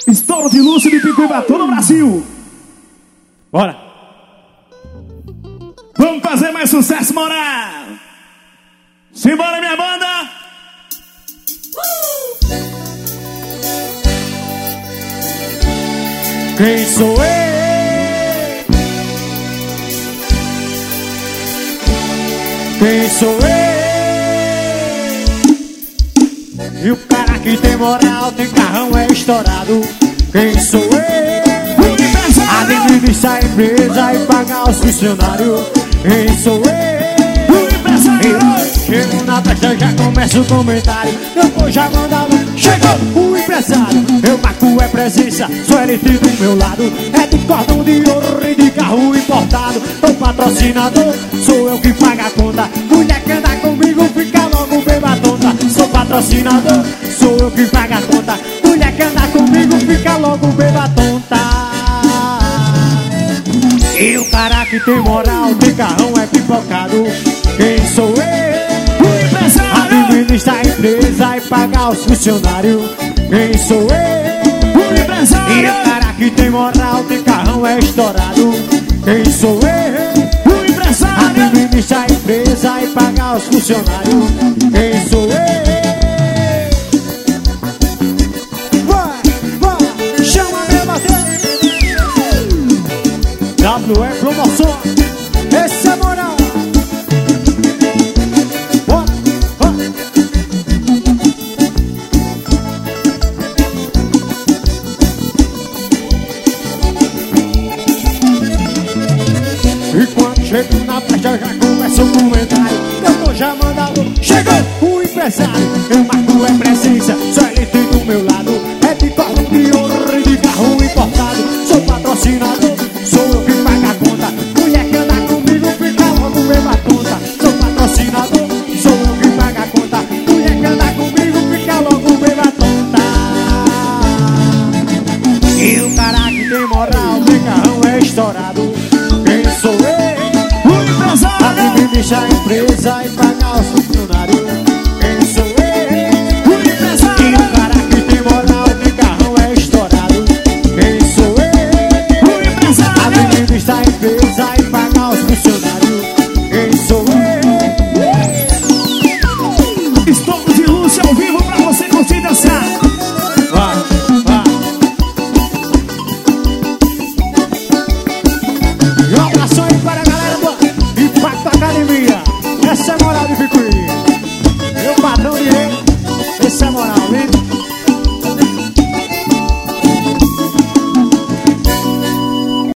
Estouro de Lúcio de Picuíba, todo o Brasil. Bora. Vamos fazer mais sucesso, moral. Simbora, minha banda. Quem sou eu? Quem sou eu? E o cara que tem moral, tem carrão, é estourado. Quem sou eu? Administrar a empresa e pagar os funcionários. Quem sou eu? Chego na festa, já começa o comentário. Eu vou já mandando. Chegou o empresário. Eu marco é presença, sou LT do meu lado. É de cordão de ouro e de carro importado. O patrocinador, sou eu que paga a conta. Mulher que anda comigo, fica logo beba tonta. Sou patrocinador, sou eu que paga a conta. Mulher que anda comigo, fica logo beba tonta. E o cara que tem moral, tem carrão, é pipocado. Quem sou eu? Administrar a empresa e pagar os funcionários. Quem sou eu? E o cara que tem moral, tem carrão, é estourado. Quem sou eu? Administrar a empresa e pagar os funcionários. Quem sou eu? Vai, chama meu bater. WE Promoção. Esse é moral. E quando chego na festa já começa o comentário. Eu tô já mandado. Chegou o empresário. Eu marco é presença, só ele tem do meu lado. É de cordão de ouro e de carro importado. Sou patrocinador, sou eu que paga a conta. Mulher que anda comigo fica logo beba tonta. Sou patrocinador, sou eu que paga a conta. Mulher que anda comigo fica logo beba tonta. E o cara que tem moral, tem carrão, é estourado. Quem sou eu? Administrar a empresa e pagar